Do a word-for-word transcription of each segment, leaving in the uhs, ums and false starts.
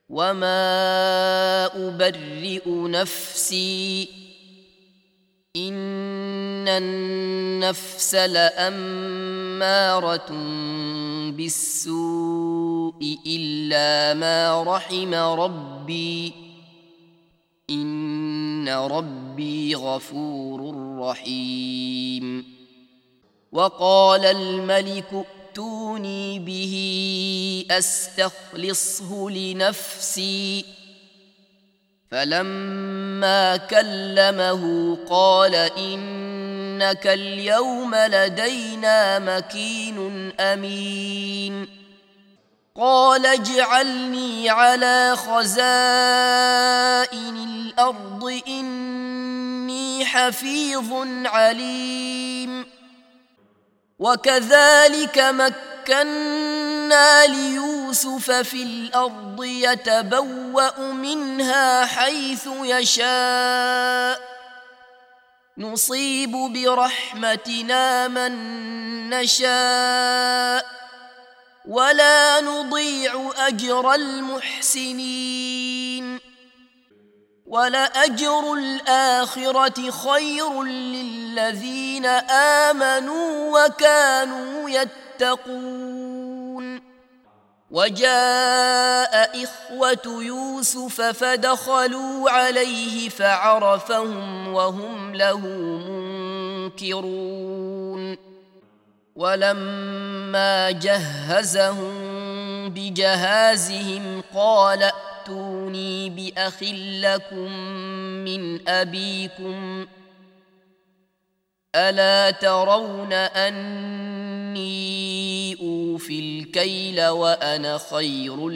وما أبرئ نفسي إن النفس لأمارة بالسوء إلا ما رحم ربي إن ربي غفور رحيم. وقال الملك ائتوني به أستخلصه لنفسي فلما كلمه قال إنك اليوم لدينا مكين أمين. قال اجعلني على خزائن الأرض إني حفيظ عليم. وكذلك مكنا ليوسف في الأرض يتبوأ منها حيث يشاء نصيب برحمتنا من نشاء ولا نضيع أجر المحسنين. ولأجر الآخرة خير للذين آمنوا وكانوا يتقون. وجاء إخوة يوسف فدخلوا عليه فعرفهم وهم له منكرون. ولما جهزهم بجهازهم قال ائتوني بأخ لكم من أبيكم ألا ترون أني أوفي الكيل وأنا خير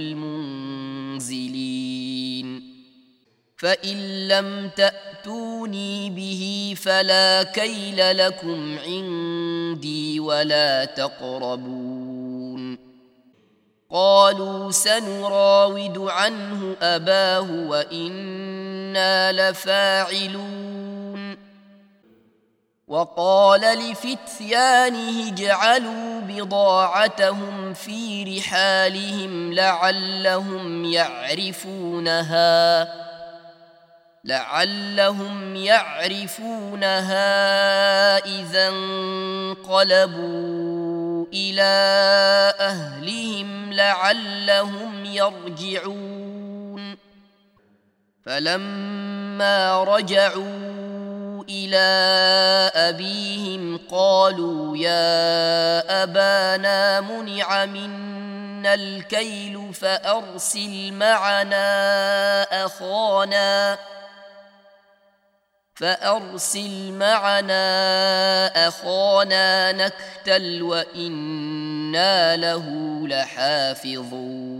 المنزلين. فإن لم تأتوني به فلا كيل لكم عندي ولا تقربون. قالوا سنراود عنه أباه وإنا لفاعلون. وقال لفتيانه اجعلوا بضاعتهم في رحالهم لعلهم يعرفونها لعلهم يعرفونها إذا انقلبوا إلى أهلهم لعلهم يرجعون. فلما رجعوا إلى أبيهم قالوا يا أبانا منع منا الكيل فأرسل معنا أخانا فأرسل معنا أخانا نكتل وإنا له لحافظون.